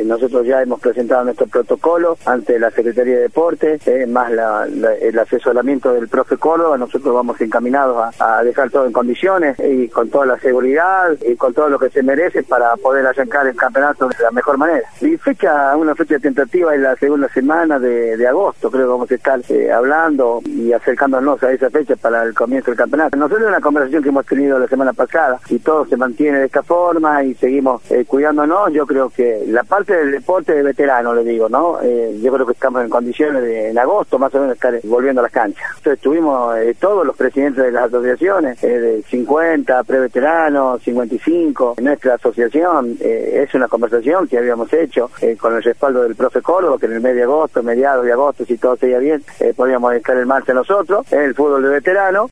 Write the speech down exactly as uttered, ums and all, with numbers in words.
nosotros ya hemos presentado nuestro protocolo ante la Secretaría de Deportes, eh, más la, la, el asesoramiento del profe Córdoba. Nosotros vamos encaminados a, a dejar todo en condiciones y con toda la seguridad y con todo lo que se merece para poder arrancar el campeonato de la mejor manera. Y fecha, una fecha tentativa es la segunda semana de, de agosto, creo que vamos a estar eh, hablando y acercándonos a esa fecha para el comienzo del campeonato. Nosotros es una conversación que hemos tenido la semana pasada y todo se mantiene de esta forma y seguimos eh, cuidándonos. Yo creo que la parte del deporte de veterano, le digo, ¿no? Eh, yo creo que estamos en condiciones de en agosto más o menos estar volviendo a las canchas. Entonces estuvimos eh, todos los presidentes de las asociaciones, eh, de cincuenta, preveteranos, cincuenta y cinco, nuestra asociación, eh, es una conversación que habíamos hecho eh, con el respaldo del profe Córdoba, que en el mes de agosto, mediados de agosto, si todo seguía bien, eh, podíamos estar en marcha nosotros, en el fútbol de veterano,